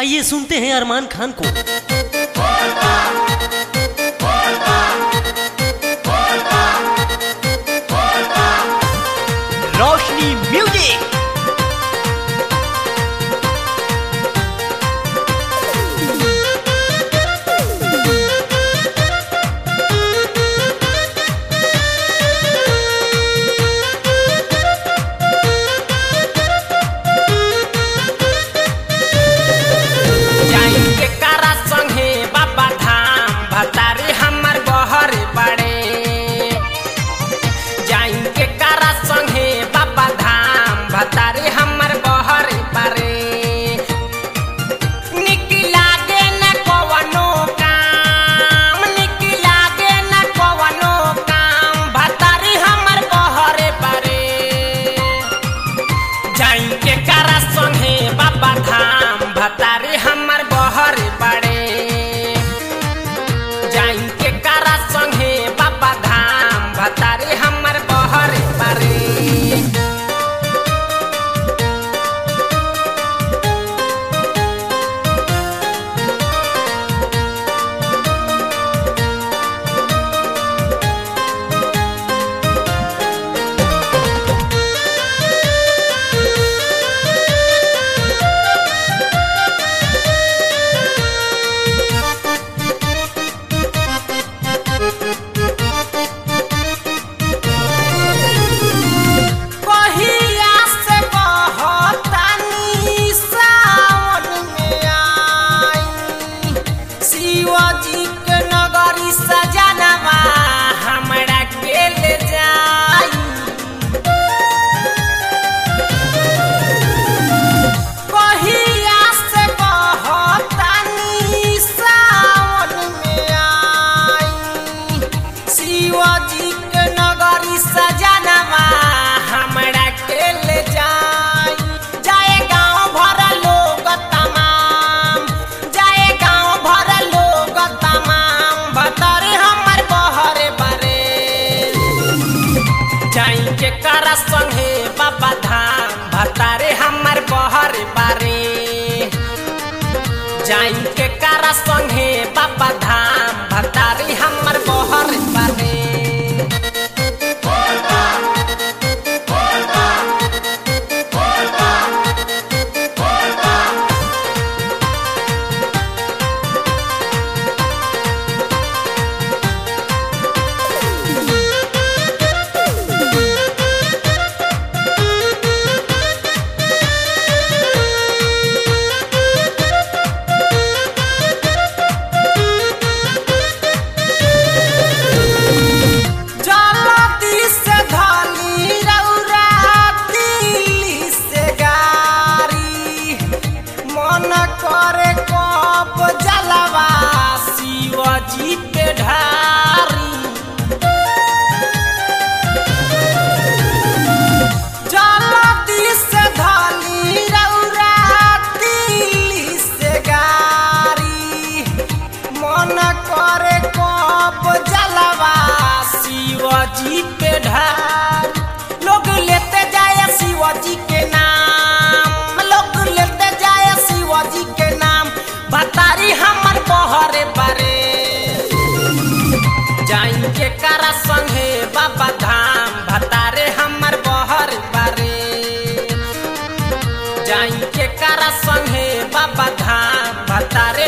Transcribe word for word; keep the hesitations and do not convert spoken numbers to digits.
आइए सुनते हैं अरमान खान को। रोशनी म्यूजिक। भतारे हमर बहर पड़े जाइन के कारा संगे बाबा धाम भतारे हमर बहर पड़े। के कारा संगे बाबा धाम भतारे हमर बहर बारे जाइन के कारा संगे बाबा धाम भतारे हमर बहर बारे। जी पे ढारी जल्दी से धाली रौरा दिल्ली से गारी मन करे कब जलवा शिवजी पे ढारी। लोग लेते जाए शिवजी के नाम लोग लेते जाए शिवजी के नाम भतारी हमर बहरे बारे जाइन के कारा संगे बाबा धाम भतारे हमर बहर बारे जाइन के कारा संगे बाबा धाम भतारे